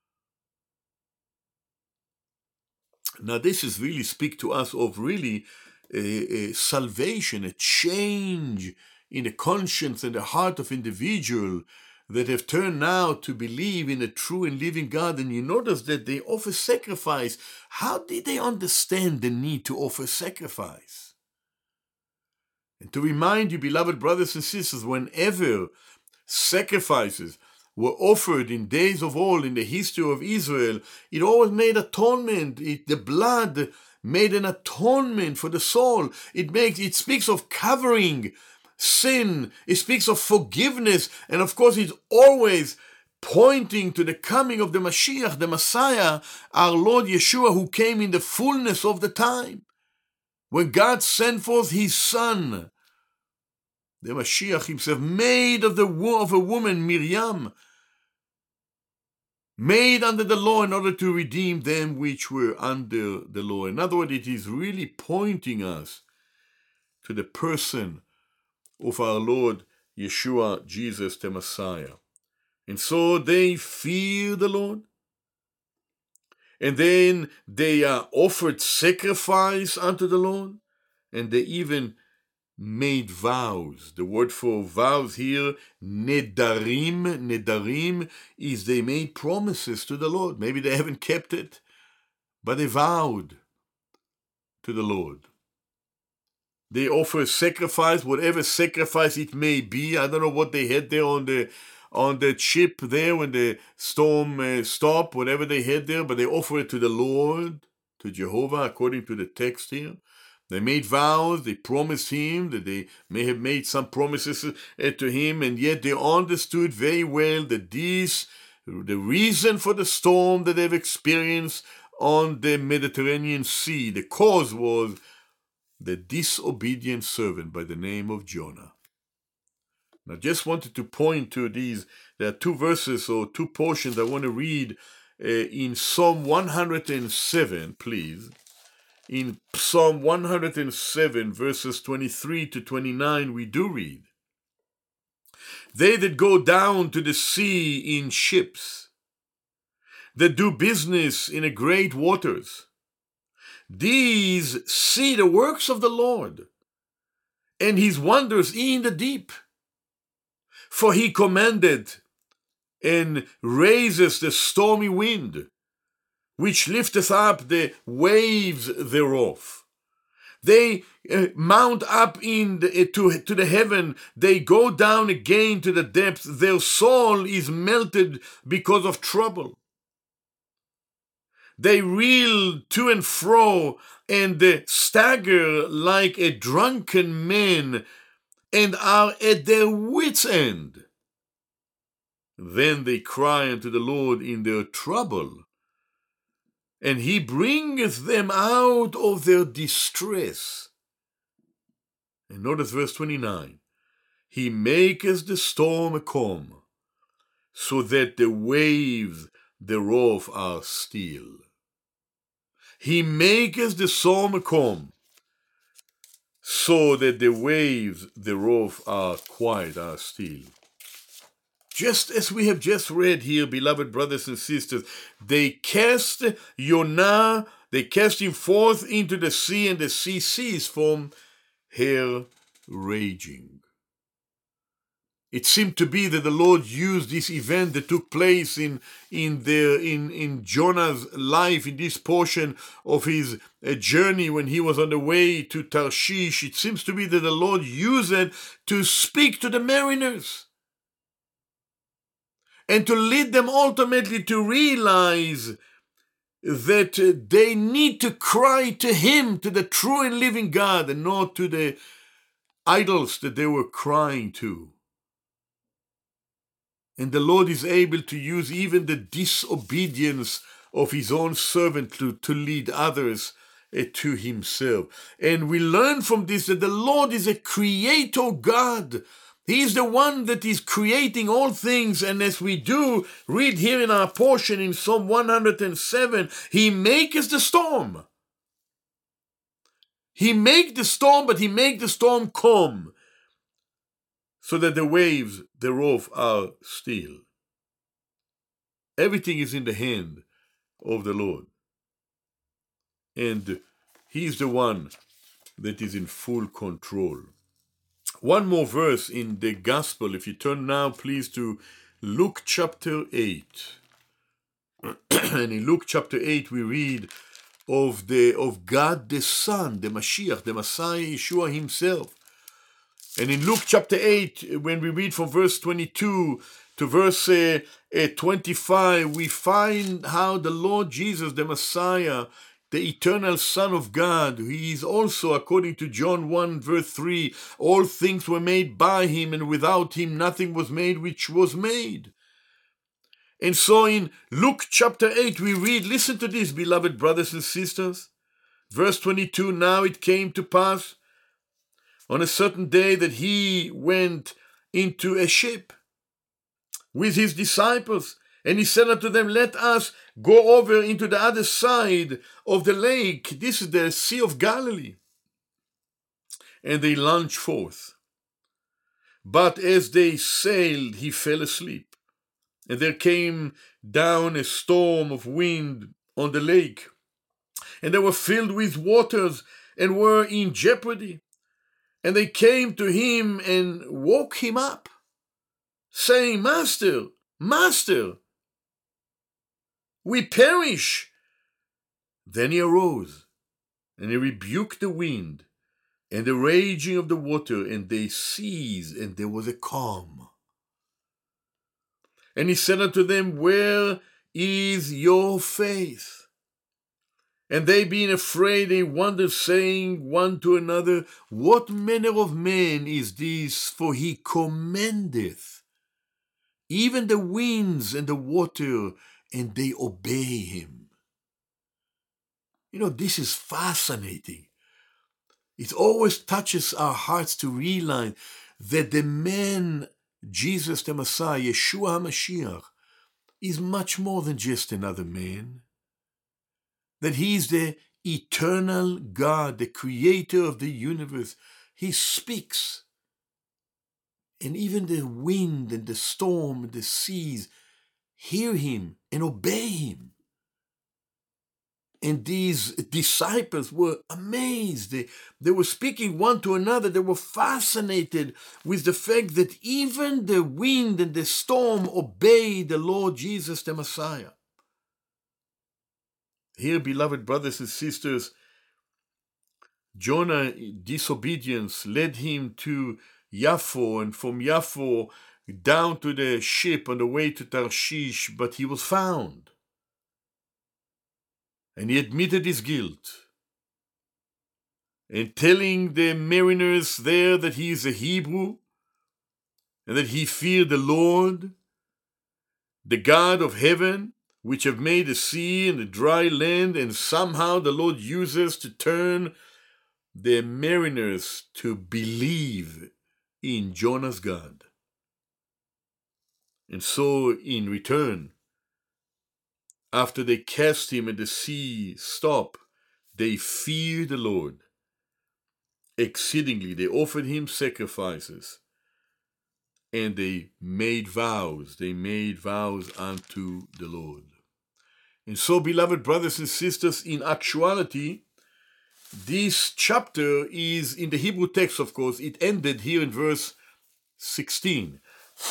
Now this is really speak to us of really a salvation, a change in the conscience and the heart of individual that have turned now to believe in a true and living God. And you notice that they offer sacrifice. How did they understand the need to offer sacrifice? And to remind you, beloved brothers and sisters, whenever sacrifices were offered in days of old in the history of Israel, it always made atonement. The blood made an atonement for the soul. It speaks of covering sin. It speaks of forgiveness. And of course, it's always pointing to the coming of the Mashiach, the Messiah, our Lord Yeshua, who came in the fullness of the time, when God sent forth his Son, the Mashiach himself, made of a woman, Miriam, made under the law in order to redeem them which were under the law. In other words, it is really pointing us to the person of our Lord Yeshua, Jesus the Messiah. And so they fear the Lord. And then they offered sacrifice unto the Lord. And they even made vows. The word for vows here, nedarim. Nedarim is they made promises to the Lord. Maybe they haven't kept it, but they vowed to the Lord. They offer sacrifice, whatever sacrifice it may be. I don't know what they had there on the ship there when the storm stopped, whatever they had there, but they offer it to the Lord, to Jehovah, according to the text here. They made vows, they promised him, that they may have made some promises to him, and yet they understood very well that the reason for the storm that they've experienced on the Mediterranean Sea, the cause was the disobedient servant by the name of Jonah. Now, just wanted to point to these. There are two verses or two portions I want to read in Psalm 107, please. In Psalm 107, verses 23 to 29, we do read, they that go down to the sea in ships, that do business in the great waters, these see the works of the Lord, and his wonders in the deep. For he commanded and raises the stormy wind, which lifteth up the waves thereof. They mount up to the heaven. They go down again to the depths. Their soul is melted because of trouble. They reel to and fro and stagger like a drunken man and are at their wits' end. Then they cry unto the Lord in their trouble, and he bringeth them out of their distress. And notice verse 29. He maketh the storm a calm, so that the waves thereof are still. He maketh the storm a calm, so that the waves thereof are quiet, are still. Just as we have just read here, beloved brothers and sisters, they cast Jonah, they cast him forth into the sea, and the sea ceased from her raging. It seemed to be that the Lord used this event that took place in Jonah's life, in this portion of his journey when he was on the way to Tarshish. It seems to be that the Lord used it to speak to the mariners and to lead them ultimately to realize that they need to cry to him, to the true and living God, and not to the idols that they were crying to. And the Lord is able to use even the disobedience of his own servant to lead others to himself. And we learn from this that the Lord is a creator God. He is the one that is creating all things. And as we do read here in our portion in Psalm 107, he makes the storm. He make the storm, but he make the storm calm, so that the waves thereof are still. Everything is in the hand of the Lord. And he is the one that is in full control. One more verse in the gospel. If you turn now, please, to Luke chapter 8. And in Luke chapter 8, we read of God the Son, the Mashiach, the Messiah, Yeshua himself. And in Luke chapter 8, when we read from verse 22 to verse 25, we find how the Lord Jesus, the Messiah, the eternal Son of God, he is also, according to John 1 verse 3, all things were made by him, and without him nothing was made which was made. And so in Luke chapter 8 we read, listen to this, beloved brothers and sisters, verse 22, now it came to pass on a certain day that he went into a ship with his disciples, and he said unto them, let us go over into the other side of the lake. This is the Sea of Galilee. And they launched forth. But as they sailed, he fell asleep. And there came down a storm of wind on the lake, and they were filled with waters and were in jeopardy. And they came to him and woke him up, saying, Master, Master, we perish. Then he arose, and he rebuked the wind and the raging of the water, and they ceased, and there was a calm. And he said unto them, where is your faith? And they being afraid, they wondered, saying one to another, what manner of man is this? For he commandeth even the winds and the water, and they obey him. You know, this is fascinating. It always touches our hearts to realize that the man, Jesus the Messiah, Yeshua HaMashiach, is much more than just another man. That he is the eternal God, the creator of the universe. He speaks. And even the wind and the storm and the seas hear him and obey him. And these disciples were amazed. They were speaking one to another. They were fascinated with the fact that even the wind and the storm obey the Lord Jesus the Messiah. Here, beloved brothers and sisters, Jonah's disobedience led him to Yaffo, and from Yaffo down to the ship on the way to Tarshish, but he was found. And he admitted his guilt. And telling the mariners there that he is a Hebrew, and that he feared the Lord, the God of heaven, which have made the sea and the dry land, and somehow the Lord uses to turn the mariners to believe in Jonah's God. And so in return, after they cast him and the sea stopped, they feared the Lord exceedingly. They offered him sacrifices, and they made vows. They made vows unto the Lord. And so, beloved brothers and sisters, in actuality, this chapter is, in the Hebrew text, of course, it ended here in verse 16.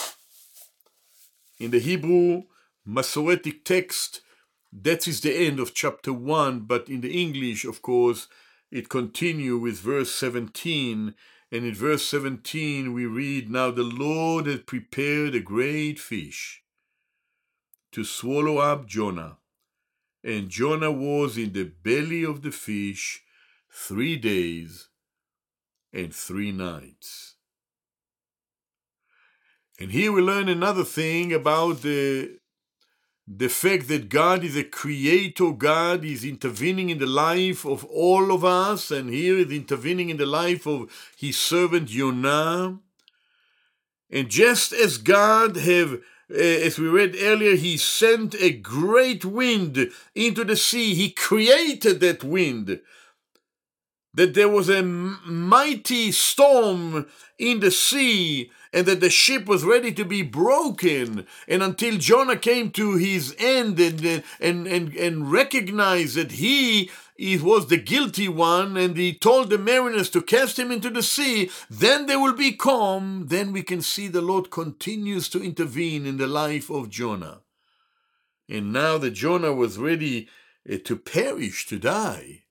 In the Hebrew Masoretic text, that is the end of chapter 1, but in the English, of course, it continues with verse 17, and in verse 17 we read, now the Lord had prepared a great fish to swallow up Jonah, and Jonah was in the belly of the fish 3 days and 3 nights. And here we learn another thing about the the fact that God is a creator God, is intervening in the life of all of us, and here is intervening in the life of his servant Jonah. And just as God have, as we read earlier, he sent a great wind into the sea. He created that wind, that there was a mighty storm in the sea, and that the ship was ready to be broken. And until Jonah came to his end and recognized that he was the guilty one, and he told the mariners to cast him into the sea, then there will be calm. Then we can see the Lord continues to intervene in the life of Jonah. And now that Jonah was ready to perish, to die,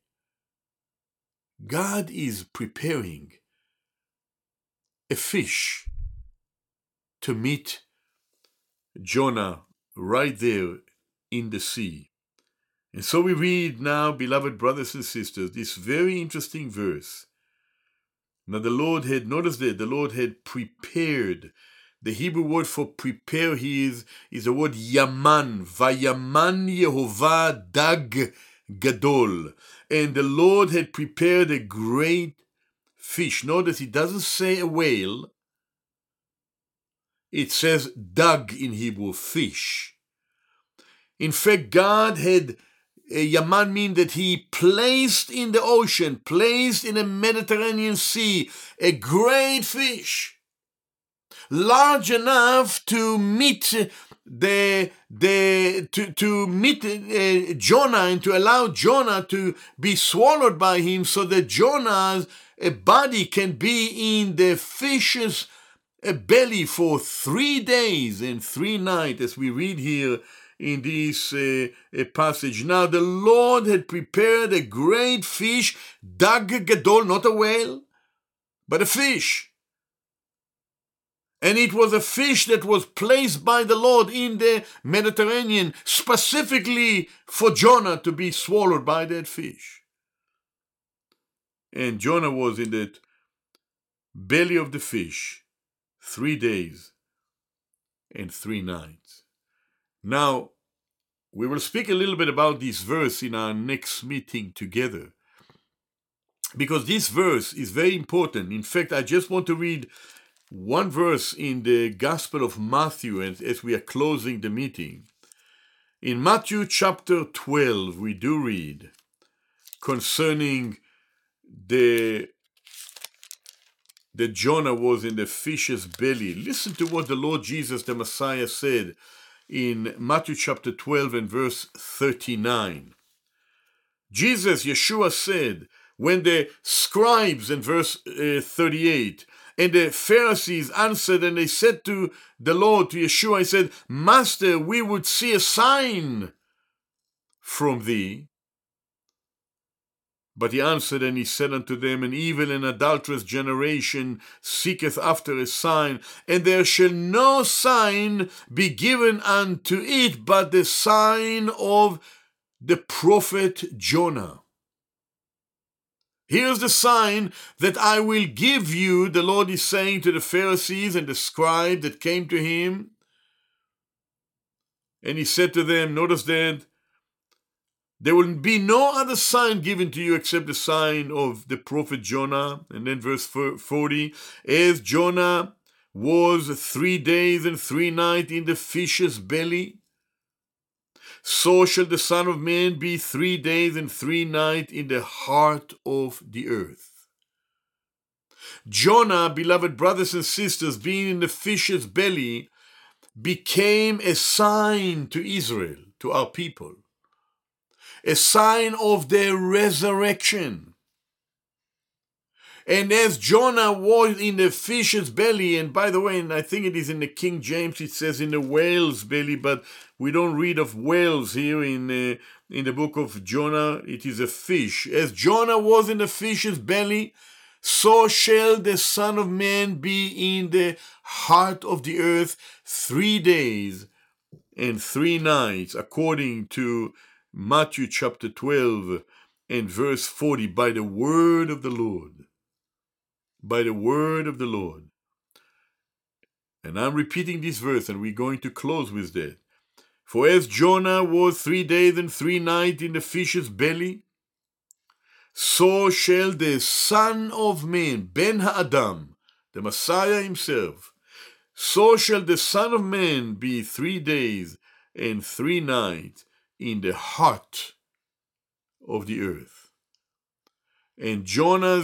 God is preparing a fish to meet Jonah right there in the sea. And so we read now, beloved brothers and sisters, this very interesting verse. Now the Lord had, notice that the Lord had prepared. The Hebrew word for prepare is the word yaman. Vayaman Yehovah dag gadol. And the Lord had prepared a great fish. Notice it doesn't say a whale. It says dag in Hebrew, fish. In fact, God had, yaman mean that he placed in the ocean, placed in the Mediterranean Sea, a great fish, large enough to meet Jonah, and to allow Jonah to be swallowed by him, so that Jonah's body can be in the fish's belly for 3 days and 3 nights, as we read here in this passage. Now the Lord had prepared a great fish, dag gadol, not a whale, but a fish. And it was a fish that was placed by the Lord in the Mediterranean, specifically for Jonah to be swallowed by that fish. And Jonah was in that belly of the fish 3 days and 3 nights. Now, we will speak a little bit about this verse in our next meeting together, because this verse is very important. In fact, I just want to read one verse in the Gospel of Matthew as we are closing the meeting. In Matthew chapter 12, we do read concerning that Jonah was in the fish's belly. Listen to what the Lord Jesus, the Messiah, said in Matthew chapter 12 and verse 39. Jesus, Yeshua, said, when the scribes, in verse 38, and the Pharisees answered, and they said to the Lord, to Yeshua, he said, Master, we would see a sign from thee. But he answered and he said unto them, an evil and adulterous generation seeketh after a sign, and there shall no sign be given unto it but the sign of the prophet Jonah. Here's the sign that I will give you, the Lord is saying to the Pharisees and the scribe that came to him. And he said to them, notice that, there will be no other sign given to you except the sign of the prophet Jonah. And then verse 40, as Jonah was 3 days and 3 nights in the fish's belly, so shall the Son of Man be 3 days and 3 nights in the heart of the earth. Jonah, beloved brothers and sisters, being in the fish's belly, became a sign to Israel, to our people. A sign of their resurrection. And as Jonah was in the fish's belly, and by the way, and I think it is in the King James, it says in the whale's belly, but we don't read of whales here in the book of Jonah. It is a fish. As Jonah was in the fish's belly, so shall the Son of Man be in the heart of the earth 3 days and 3 nights, according to Matthew chapter 12 and verse 40, by the word of the Lord. By the word of the Lord. And I'm repeating this verse, and we're going to close with that. For as Jonah was 3 days and 3 nights in the fish's belly, so shall the Son of Man, Ben Ha'adam, the Messiah himself, so shall the Son of Man be 3 days and 3 nights in the heart of the earth. And Jonah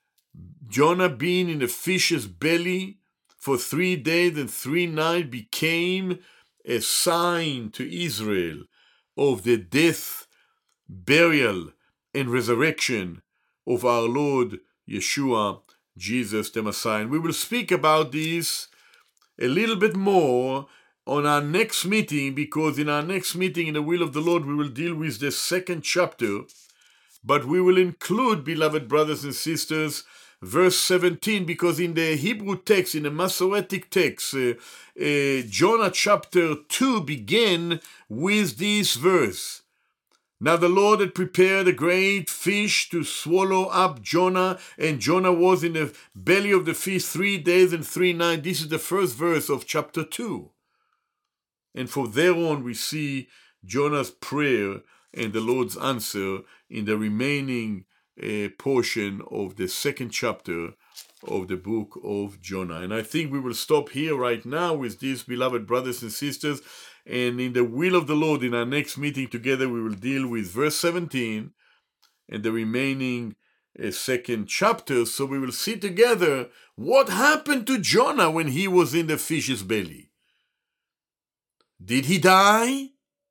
being in the fish's belly for 3 days and 3 nights became a sign to Israel of the death, burial, and resurrection of our Lord Yeshua, Jesus the Messiah. And we will speak about this a little bit more on our next meeting, because in our next meeting, in the will of the Lord, we will deal with the 2nd chapter, but we will include, beloved brothers and sisters, verse 17, because in the Hebrew text, in the Masoretic text, Jonah chapter 2 began with this verse. Now the Lord had prepared a great fish to swallow up Jonah, and Jonah was in the belly of the fish 3 days and 3 nights. This is the first verse of chapter 2. And from there on we see Jonah's prayer and the Lord's answer in the remaining portion of the 2nd chapter of the book of Jonah. And I think we will stop here right now with these, beloved brothers and sisters. And in the will of the Lord, in our next meeting together, we will deal with verse 17 and the remaining 2nd chapter. So we will see together what happened to Jonah when he was in the fish's belly. Did he die?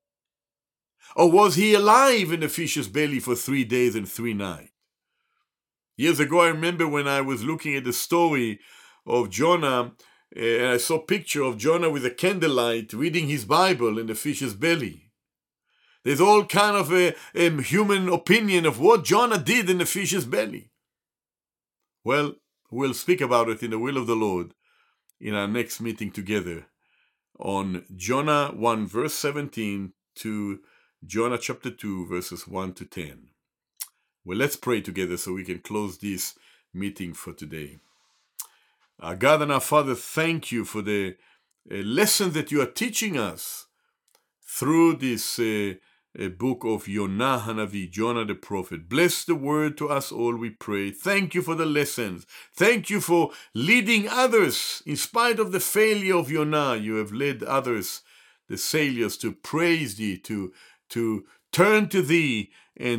Or was he alive in the fish's belly for 3 days and 3 nights? Years ago, I remember when I was looking at the story of Jonah, and I saw a picture of Jonah with a candlelight reading his Bible in the fish's belly. There's all kind of a human opinion of what Jonah did in the fish's belly. Well, we'll speak about it in the will of the Lord in our next meeting together on Jonah 1 verse 17 to Jonah chapter 2 verses 1 to 10. Well, let's pray together so we can close this meeting for today. Our God and our Father, thank you for the lesson that you are teaching us through this book of Yonah Hanavi, Jonah the prophet. Bless the word to us all, we pray. Thank you for the lessons. Thank you for leading others. In spite of the failure of Yonah, you have led others, the sailors, to praise thee, to turn to thee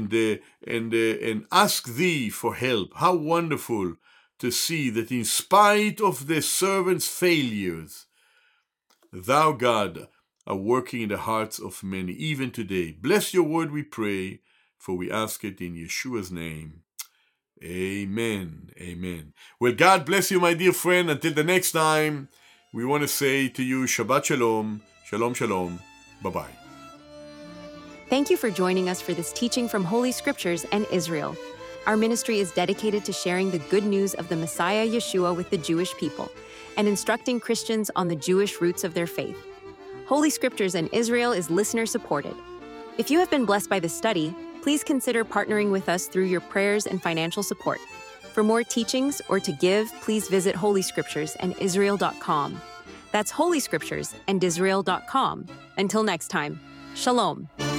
and ask thee for help. How wonderful to see that in spite of the servant's failures, thou, God, are working in the hearts of many, even today. Bless your word, we pray, for we ask it in Yeshua's name. Amen. Amen. Well, God bless you, my dear friend. Until the next time, we want to say to you, Shabbat Shalom, Shalom, Shalom. Bye-bye. Thank you for joining us for this teaching from Holy Scriptures and Israel. Our ministry is dedicated to sharing the good news of the Messiah Yeshua with the Jewish people and instructing Christians on the Jewish roots of their faith. Holy Scriptures and Israel is listener-supported. If you have been blessed by this study, please consider partnering with us through your prayers and financial support. For more teachings or to give, please visit holyscripturesandisrael.com. That's holyscripturesandisrael.com. Until next time, Shalom.